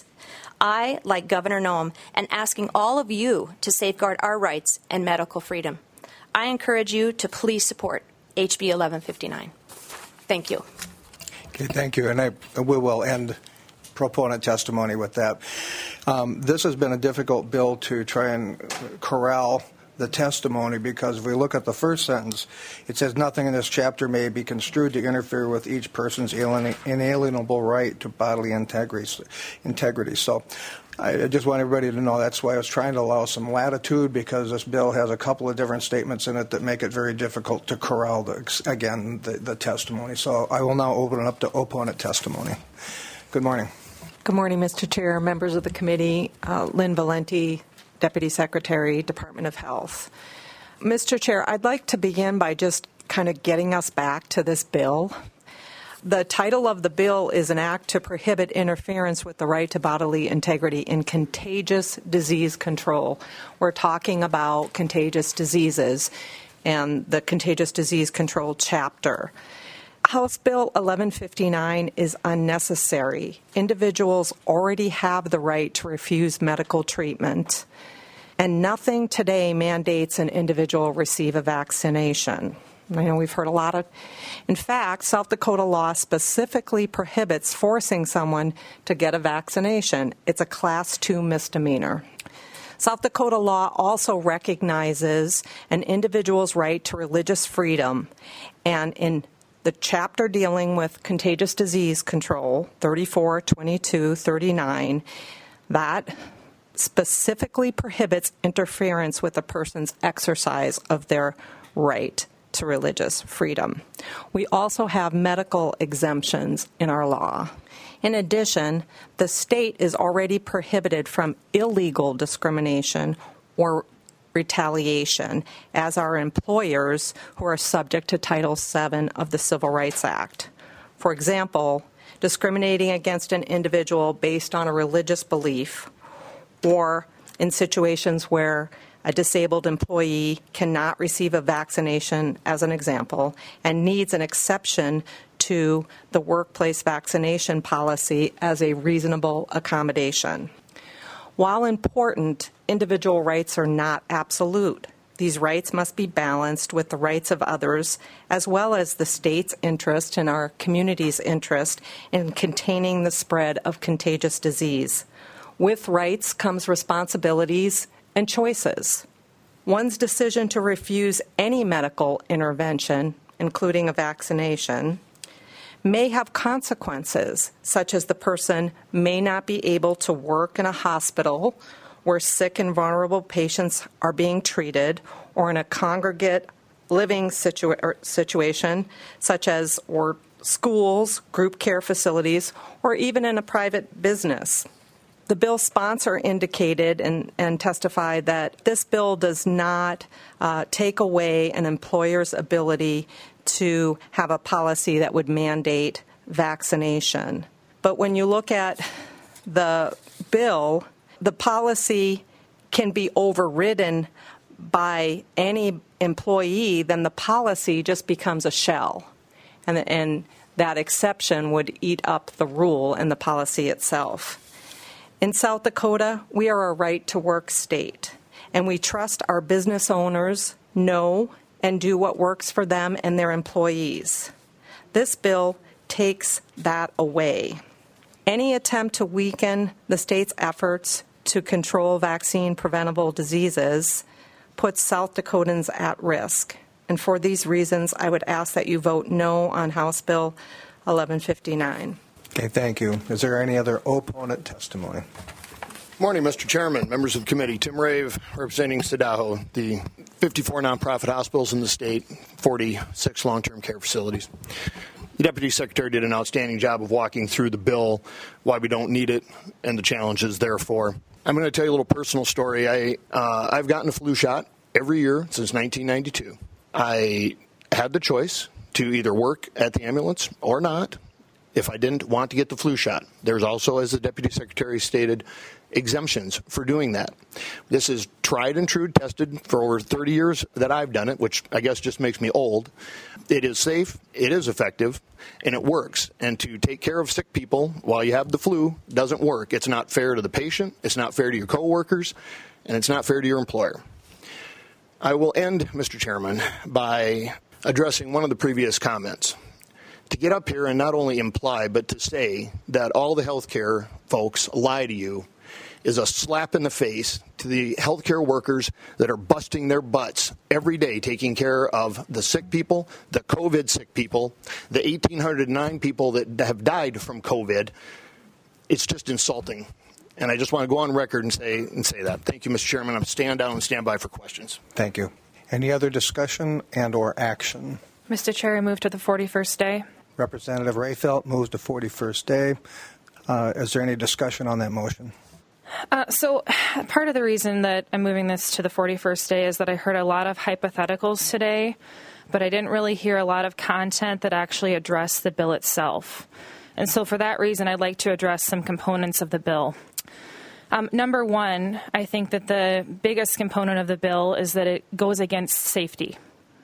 I, like Governor Noem, am asking all of you to safeguard our rights and medical freedom. I encourage you to please support H B eleven fifty-nine. Thank you. Okay, thank you. And I, we will end proponent testimony with that. Um, this has been a difficult bill to try and corral the testimony, because if we look at the first sentence, it says nothing in this chapter may be construed to interfere with each person's inalienable right to bodily integrity. integrity. So I just want everybody to know that's why I was trying to allow some latitude, because this bill has a couple of different statements in it that make it very difficult to corral, the, again, the, the testimony. So I will now open it up to opponent testimony. Good morning. Good morning, Mister Chair, members of the committee, uh, Lynn Valenti, Deputy Secretary, Department of Health. Mister Chair, I'd like to begin by just kind of getting us back to this bill. The title of the bill is an act to prohibit interference with the right to bodily integrity in contagious disease control. We're talking about contagious diseases and the contagious disease control chapter. House Bill eleven fifty-nine is unnecessary. Individuals already have the right to refuse medical treatment, and nothing today mandates an individual receive a vaccination. I know we've heard a lot of. In fact, South Dakota law specifically prohibits forcing someone to get a vaccination. It's a class two misdemeanor. South Dakota law also recognizes an individual's right to religious freedom, and in the chapter dealing with contagious disease control, thirty-four, twenty-two, thirty-nine, that specifically prohibits interference with a person's exercise of their right to religious freedom. We also have medical exemptions in our law. In addition, the state is already prohibited from illegal discrimination or retaliation, as are employers who are subject to Title seven of the Civil Rights Act. For example, discriminating against an individual based on a religious belief, or in situations where a disabled employee cannot receive a vaccination, as an example, and needs an exception to the workplace vaccination policy as a reasonable accommodation. While important, individual rights are not absolute. These rights must be balanced with the rights of others, as well as the state's interest and our community's interest in containing the spread of contagious disease. With rights comes responsibilities and choices. One's decision to refuse any medical intervention, including a vaccination, may have consequences, such as the person may not be able to work in a hospital where sick and vulnerable patients are being treated, or in a congregate living situa- situation, such as or schools, group care facilities, or even in a private business. The bill's sponsor indicated and, and testified that this bill does not uh, take away an employer's ability to have a policy that would mandate vaccination. But when you look at the bill, the policy can be overridden by any employee, then the policy just becomes a shell. And, and that exception would eat up the rule and the policy itself. In South Dakota, we are a right-to-work state, and we trust our business owners know and do what works for them and their employees. This bill takes that away. Any attempt to weaken the state's efforts to control vaccine-preventable diseases puts South Dakotans at risk. And for these reasons, I would ask that you vote no on House Bill eleven fifty-nine. Okay, thank you. Is there any other opponent testimony? Morning, Mister Chairman, members of the committee. Tim Rave, representing Sadaho, the fifty-four nonprofit hospitals in the state, forty-six long-term care facilities. The Deputy Secretary did an outstanding job of walking through the bill, why we don't need it, and the challenges therefore. I'm going to tell you a little personal story. I, uh, I've gotten a flu shot every year since nineteen ninety-two. I had the choice to either work at the ambulance or not if I didn't want to get the flu shot. There's also, as the Deputy Secretary stated, exemptions for doing that. This is tried and true, tested for over thirty years that I've done it, which I guess just makes me old. It is safe, it is effective, and it works. And to take care of sick people while you have the flu doesn't work. It's not fair to the patient, it's not fair to your coworkers, and it's not fair to your employer. I will end, Mister Chairman, by addressing one of the previous comments. To get up here and not only imply, but to say that all the healthcare folks lie to you is a slap in the face to the healthcare workers that are busting their butts every day taking care of the sick people, the COVID sick people, the one thousand eight hundred nine people that have died from COVID. It's just insulting. And I just want to go on record and say and say that. Thank you, Mister Chairman. I'm stand down and stand by for questions. Thank you. Any other discussion and or action? Mister Chair, I move to the forty-first day. Representative Rayfelt moves to forty-first day. Uh, is there any discussion on that motion? Uh, so part of the reason that I'm moving this to the forty-first day is that I heard a lot of hypotheticals today, but I didn't really hear a lot of content that actually addressed the bill itself. And so for that reason, I'd like to address some components of the bill. Um, number one, I think that the biggest component of the bill is that it goes against safety.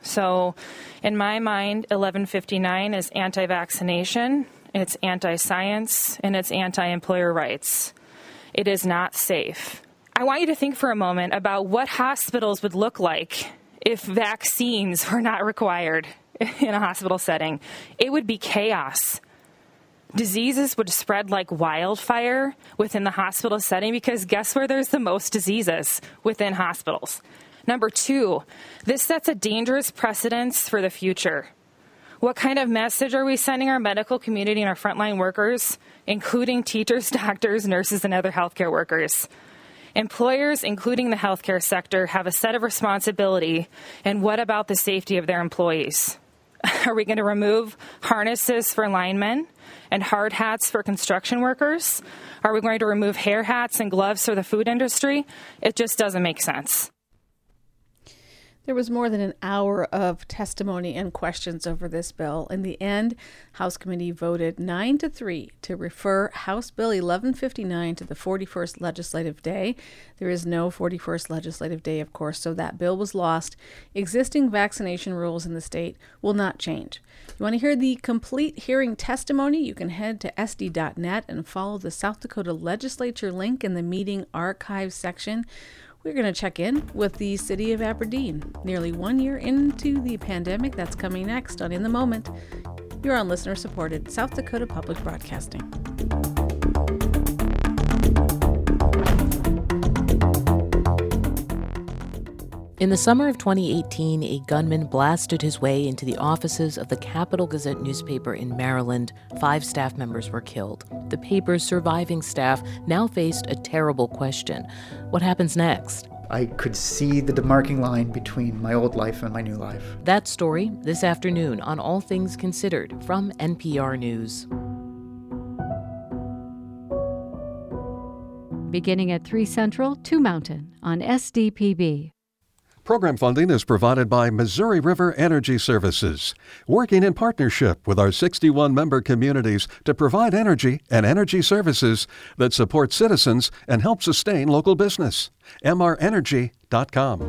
So in my mind, eleven fifty-nine is anti-vaccination, it's anti-science, and it's anti-employer rights. It is not safe. I want you to think for a moment about what hospitals would look like if vaccines were not required in a hospital setting. It would be chaos. Diseases would spread like wildfire within the hospital setting because guess where there's the most diseases? Within hospitals. Number two, this sets a dangerous precedence for the future. What kind of message are we sending our medical community and our frontline workers, including teachers, doctors, nurses, and other healthcare workers? Employers, including the healthcare sector, have a set of responsibility, and what about the safety of their employees? Are we going to remove harnesses for linemen and hard hats for construction workers? Are we going to remove hair hats and gloves for the food industry? It just doesn't make sense. There was more than an hour of testimony and questions over this bill. In the end, House Committee voted nine to three to refer House Bill eleven fifty-nine to the forty-first legislative day. There is no forty-first legislative day, of course, so that bill was lost. Existing vaccination rules in the state will not change. You want to hear the complete hearing testimony? You can head to S D dot net and follow the South Dakota Legislature link in the meeting archives section. We're going to check in with the city of Aberdeen, nearly one year into the pandemic. That's coming next on In the Moment. You're on listener-supported South Dakota Public Broadcasting. In the summer of twenty eighteen, a gunman blasted his way into the offices of the Capital Gazette newspaper in Maryland. Five staff members were killed. The paper's surviving staff now faced a terrible question. What happens next? I could see the demarking line between my old life and my new life. That story this afternoon on All Things Considered from N P R News. Beginning at three Central, two Mountain on S D P B. Program funding is provided by Missouri River Energy Services, working in partnership with our sixty-one member communities to provide energy and energy services that support citizens and help sustain local business. M R energy dot com.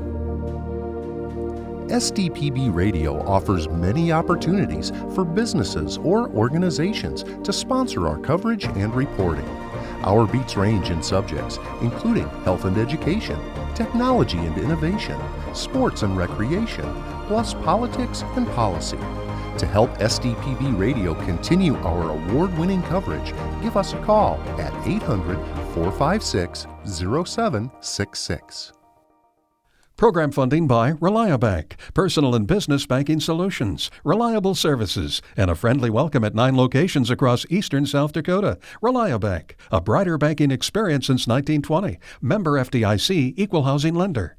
S D P B Radio offers many opportunities for businesses or organizations to sponsor our coverage and reporting. Our beats range in subjects, including health and education, technology and innovation, sports and recreation, plus politics and policy. To help S D P B Radio continue our award-winning coverage, give us a call at eight hundred, four five six, zero seven six six. Program funding by Reliabank, personal and business banking solutions, reliable services, and a friendly welcome at nine locations across eastern South Dakota. Reliabank, a brighter banking experience since nineteen twenty. Member F D I C, Equal Housing Lender.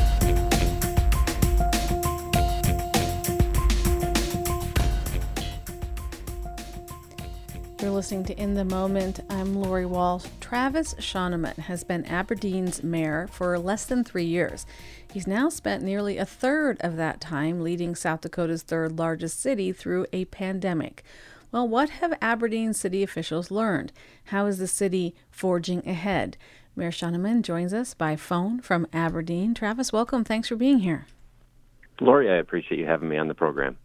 You're listening to In the Moment. I'm Lori Walsh. Travis Schoenemann has been Aberdeen's mayor for less than three years. He's now spent nearly a third of that time leading South Dakota's third largest city through a pandemic. Well, what have Aberdeen city officials learned? How is the city forging ahead? Mayor Schoenemann joins us by phone from Aberdeen. Travis, welcome. Thanks for being here. Lori, I appreciate you having me on the program.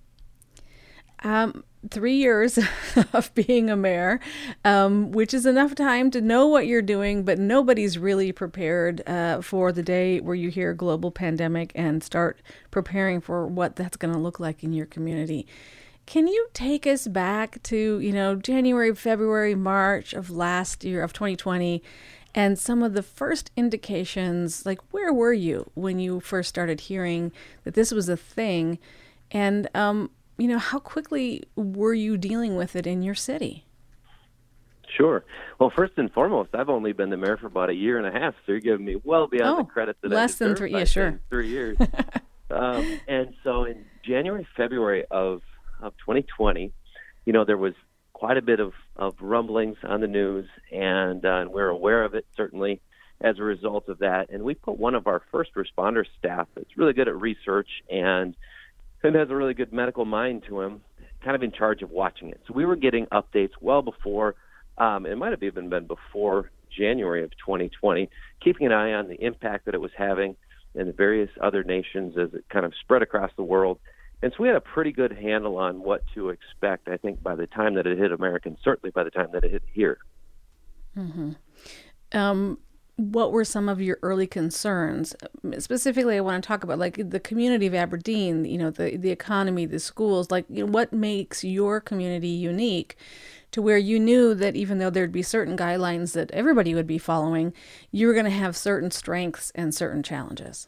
Um, three years of being a mayor, um, which is enough time to know what you're doing, but nobody's really prepared uh, for the day where you hear global pandemic and start preparing for what that's going to look like in your community. Can you take us back to, you know, January, February, March of last year, of twenty twenty, and some of the first indications, like where were you when you first started hearing that this was a thing? And, um, you know, how quickly were you dealing with it in your city? Sure. Well, first and foremost, I've only been the mayor for about a year and a half, so you're giving me well beyond oh, the credit that less I deserve. than three. Yeah, sure. Three years. um, and so in January, February of, of twenty twenty, you know, there was quite a bit of, of rumblings on the news, and, uh, and we're aware of it, certainly, as a result of that. And we put one of our first responder staff that's really good at research and and has a really good medical mind to him, kind of in charge of watching it. So we were getting updates well before, um, it might have even been before January of twenty twenty, keeping an eye on the impact that it was having in the various other nations as it kind of spread across the world. And so we had a pretty good handle on what to expect, I think, by the time that it hit Americans, certainly by the time that it hit here. Mm-hmm. Um, what were some of your early concerns? Specifically, I want to talk about like the community of Aberdeen, you know, the, the economy, the schools, like you know, what makes your community unique to where you knew that even though there'd be certain guidelines that everybody would be following, you were going to have certain strengths and certain challenges.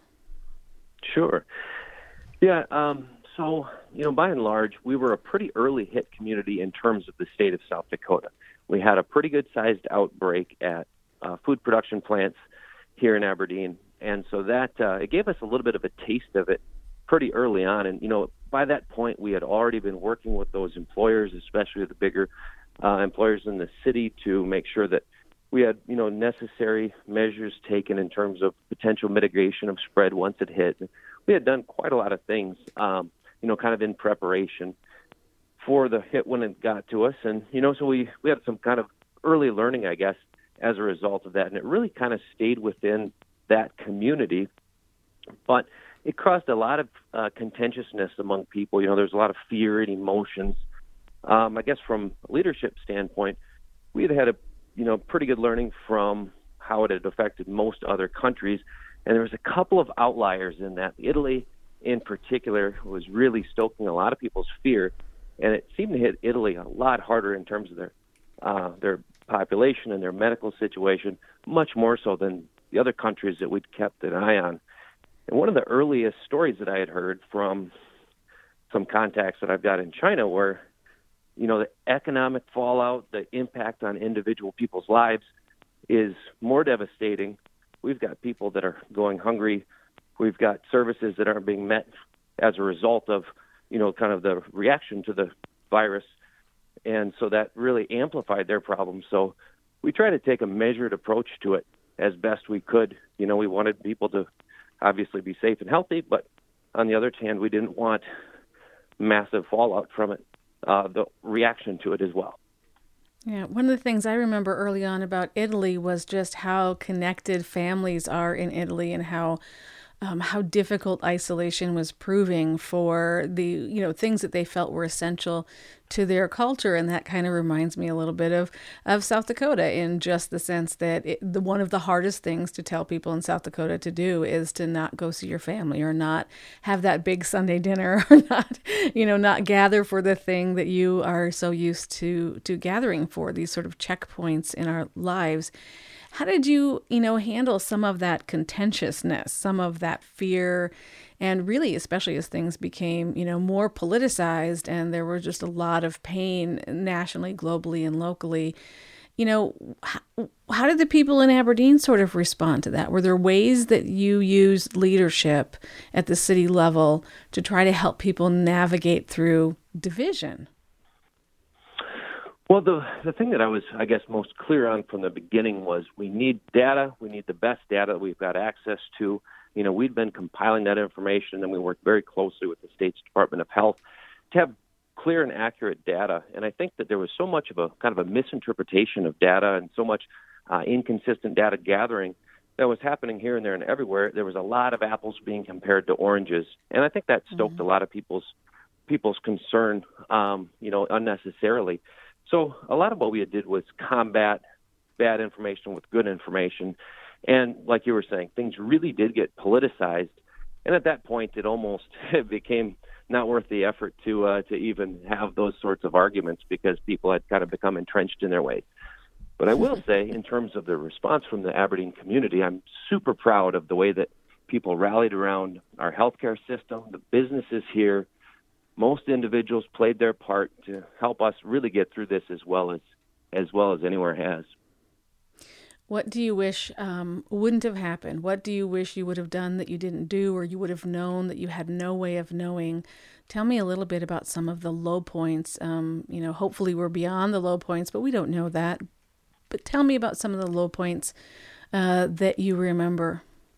Sure. Yeah. Um, so, you know, by and large, we were a pretty early hit community in terms of the state of South Dakota. We had a pretty good sized outbreak at Uh, food production plants here in Aberdeen. And so that, uh, it gave us a little bit of a taste of it pretty early on. And, you know, by that point, we had already been working with those employers, especially the bigger uh, employers in the city, to make sure that we had, you know, necessary measures taken in terms of potential mitigation of spread once it hit. we had done quite a lot of things, um, you know, kind of in preparation for the hit when it got to us. And, you know, so we, we had some kind of early learning, I guess, as a result of that. And it really kind of stayed within that community. But it caused a lot of uh, contentiousness among people. You know, there's a lot of fear and emotions. Um, I guess from a leadership standpoint, we had had a, you know, pretty good learning from how it had affected most other countries. And there was a couple of outliers in that. Italy, in particular, was really stoking a lot of people's fear. And it seemed to hit Italy a lot harder in terms of their uh, their population and their medical situation, much more so than the other countries that we'd kept an eye on. And one of the earliest stories that I had heard from some contacts that I've got in China were, you know, the economic fallout, the impact on individual people's lives is more devastating. We've got people that are going hungry. We've got services that aren't being met as a result of, you know, kind of the reaction to the virus. And so that really amplified their problems. So we tried to take a measured approach to it as best we could. You know, we wanted people to obviously be safe and healthy, but on the other hand, we didn't want massive fallout from it, uh, the reaction to it as well. Yeah, one of the things I remember early on about Italy was just how connected families are in Italy and how um, how difficult isolation was proving for the, you know, things that they felt were essential to their culture. And that kind of reminds me a little bit of, of South Dakota, in just the sense that it, the one of the hardest things to tell people in South Dakota to do is to not go see your family, or not have that big Sunday dinner, or not, you know, not gather for the thing that you are so used to, to gathering for, these sort of checkpoints in our lives. How did you, you know, handle some of that contentiousness, some of that fear, and really, especially as things became, you know, more politicized and there was just a lot of pain nationally, globally, and locally? You know, how, how did the people in Aberdeen sort of respond to that? Were there ways that you used leadership at the city level to try to help people navigate through division? Well, the the thing that I was, I guess, most clear on from the beginning was we need data. We need the best data that we've got access to. You know, we'd been compiling that information, and we worked very closely with the state's Department of Health to have clear and accurate data. And I think that there was so much of a kind of a misinterpretation of data and so much uh, inconsistent data gathering that was happening here and there and everywhere. There was a lot of apples being compared to oranges, and I think that stoked mm-hmm. a lot of people's people's concern, um, you know, unnecessarily. So a lot of what we did was combat bad information with good information. And like you were saying, things really did get politicized. And at that point, it almost it became not worth the effort to uh, to even have those sorts of arguments, because people had kind of become entrenched in their ways. But I will say, in terms of the response from the Aberdeen community, I'm super proud of the way that people rallied around our healthcare system, the businesses here. Most individuals played their part to help us really get through this as well as as well as anywhere has. What do you wish um, wouldn't have happened? What do you wish you would have done that you didn't do, or you would have known that you had no way of knowing? Tell me a little bit about some of the low points. Um, you know, hopefully we're beyond the low points, but we don't know that. But tell me about some of the low points uh, that you remember.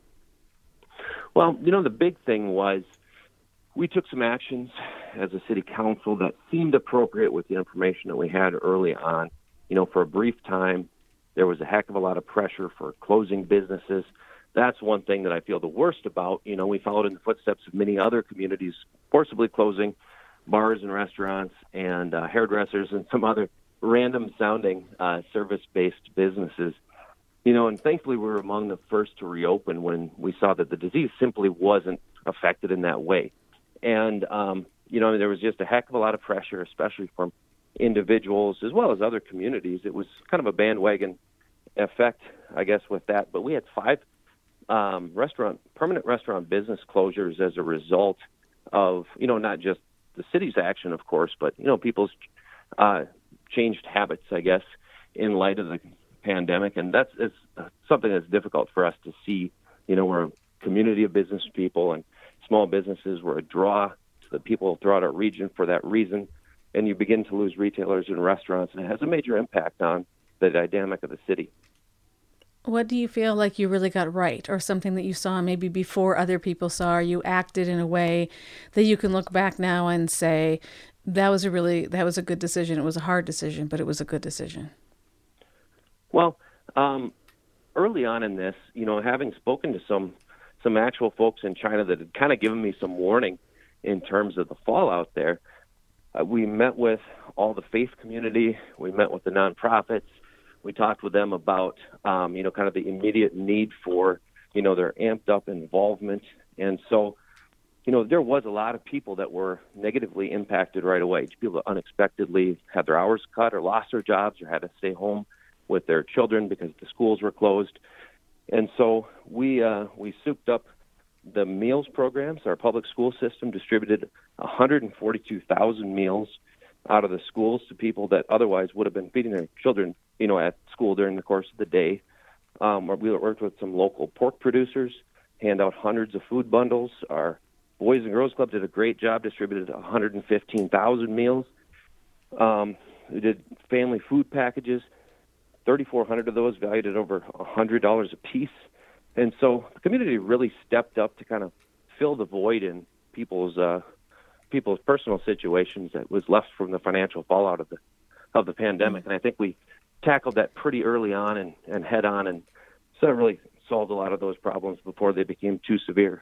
Well, you know, the big thing was we took some actions as a city council that seemed appropriate with the information that we had early on. You know, for a brief time, there was a heck of a lot of pressure for closing businesses. That's one thing that I feel the worst about. You know, we followed in the footsteps of many other communities forcibly closing bars and restaurants and uh, hairdressers and some other random-sounding uh, service-based businesses. You know, and thankfully we were among the first to reopen when we saw that the disease simply wasn't affected in that way. And, um, you know, there was just a heck of a lot of pressure, especially from individuals as well as other communities. It was kind of a bandwagon effect, I guess, with that. But we had five um, restaurant, permanent restaurant business closures as a result of, you know, not just the city's action, of course, but, you know, people's uh, changed habits, I guess, in light of the pandemic. And that's it's something that's difficult for us to see. You know, we're a community of business people, and small businesses were a draw to the people throughout our region for that reason. And you begin to lose retailers and restaurants, and it has a major impact on the dynamic of the city. What do you feel like you really got right, or something that you saw maybe before other people saw, or you acted in a way that you can look back now and say, that was a really, that was a good decision. It was a hard decision, but it was a good decision? Well, um, early on in this, you know, having spoken to some some actual folks in China that had kind of given me some warning in terms of the fallout there, uh, we met with all the faith community. We met with the nonprofits. We talked with them about, um, you know, kind of the immediate need for, you know, their amped up involvement. And so, you know, there was a lot of people that were negatively impacted right away. People that unexpectedly had their hours cut or lost their jobs or had to stay home with their children because the schools were closed. And so we uh, we souped up the meals programs. Our public school system distributed one hundred forty-two thousand meals out of the schools to people that otherwise would have been feeding their children, you know, at school during the course of the day. Um, we worked with some local pork producers, hand out hundreds of food bundles. Our Boys and Girls Club did a great job, distributed one hundred fifteen thousand meals. Um, we did family food packages, thirty-four hundred of those valued at over one hundred dollars a piece. And so the community really stepped up to kind of fill the void in people's uh, people's personal situations that was left from the financial fallout of the of the pandemic. And I think we tackled that pretty early on and, and head on, and so it really solved a lot of those problems before they became too severe.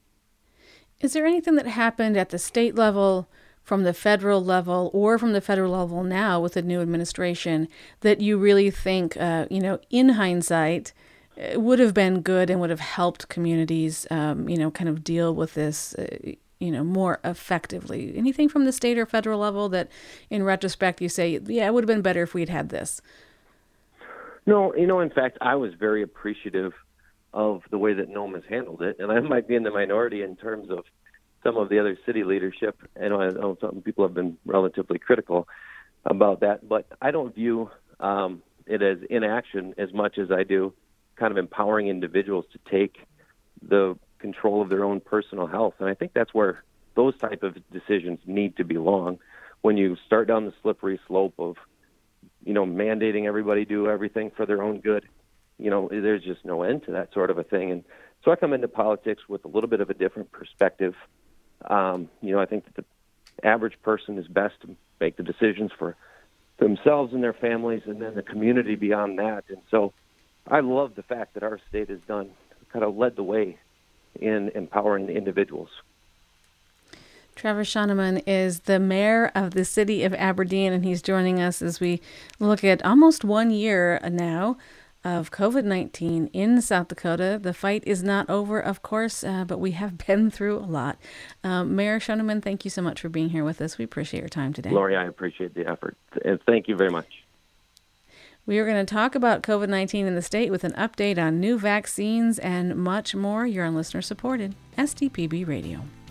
Is there anything that happened at the state level, from the federal level, or from the federal level now with the new administration that you really think, uh, you know, in hindsight, would have been good and would have helped communities, um, you know, kind of deal with this, uh, you know, more effectively? Anything from the state or federal level that, in retrospect, you say, yeah, it would have been better if we'd had this? No, you know, in fact, I was very appreciative of the way that Nome has handled it, and I might be in the minority in terms of some of the other city leadership. And I know some people have been relatively critical about that, but I don't view um, it as inaction as much as I do kind of empowering individuals to take the control of their own personal health. And I think that's where those type of decisions need to belong. When you start down the slippery slope of, you know, mandating everybody do everything for their own good, you know, there's just no end to that sort of a thing. And so I come into politics with a little bit of a different perspective. Um, you know, I think that the average person is best to make the decisions for themselves and their families, and then the community beyond that. And so I love the fact that our state has done, kind of led the way in empowering the individuals. Travis Schoeneman is the mayor of the city of Aberdeen, and he's joining us as we look at almost one year now of covid nineteen in South Dakota. The fight is not over, of course, uh, but we have been through a lot. Um, Mayor Schoeneman, thank you so much for being here with us. We appreciate your time today. Lori, I appreciate the effort, and thank you very much. We are going to talk about covid nineteen in the state with an update on new vaccines and much more. You're on listener-supported S T P B Radio.